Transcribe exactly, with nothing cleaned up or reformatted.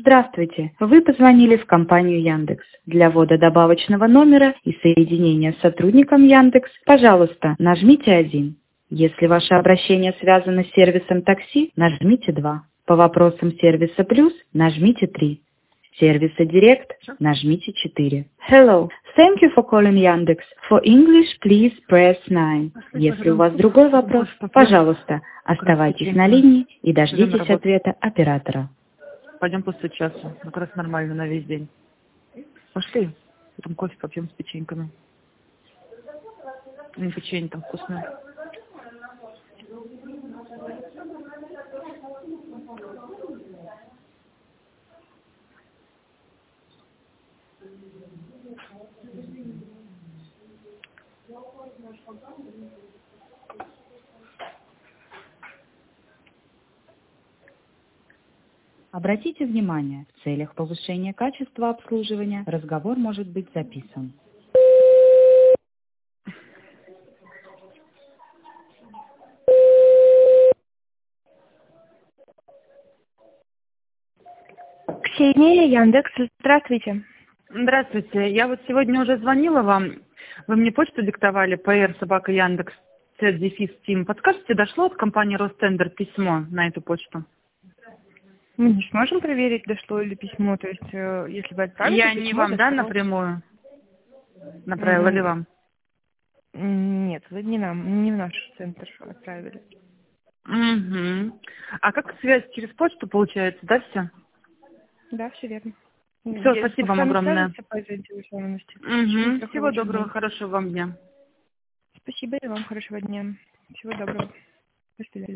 Здравствуйте! Вы позвонили в компанию Яндекс. Для ввода добавочного номера и соединения с сотрудником Яндекс, пожалуйста, нажмите один. Если ваше обращение связано с сервисом такси, нажмите два. По вопросам сервиса плюс, нажмите три. Сервиса Директ, нажмите четыре. Hello, thank you for calling Яндекс. For English, please press nine. Если у вас другой вопрос, пожалуйста, оставайтесь на линии и дождитесь ответа оператора. Пойдем после часа. Как раз нормально на весь день. Пошли. Потом кофе попьем с печеньками. Не печенье там вкусное. Обратите внимание, в целях повышения качества обслуживания разговор может быть записан. Ксения, Яндекс, здравствуйте. Здравствуйте. Я вот сегодня уже звонила вам. Вы мне почту диктовали, пр собака Яндекс, дефис Тим. Подскажите, дошло от компании Ростендер письмо на эту почту? Мы не сможем проверить, дошло ли письмо, то есть, э, если вы отправили Я письмо, не вам, да, дошло. напрямую? Направила М, ли вам? Нет, вы не нам, не в наш центр отправили. Угу. А как связь через почту получается, да, все? Да, все верно. Все, Я спасибо с вам вами огромное. свяжусь по заинтересованности. Угу. Всего Всего хорошего доброго, дня. хорошего вам дня. Спасибо и вам хорошего дня. Всего доброго. До свидания.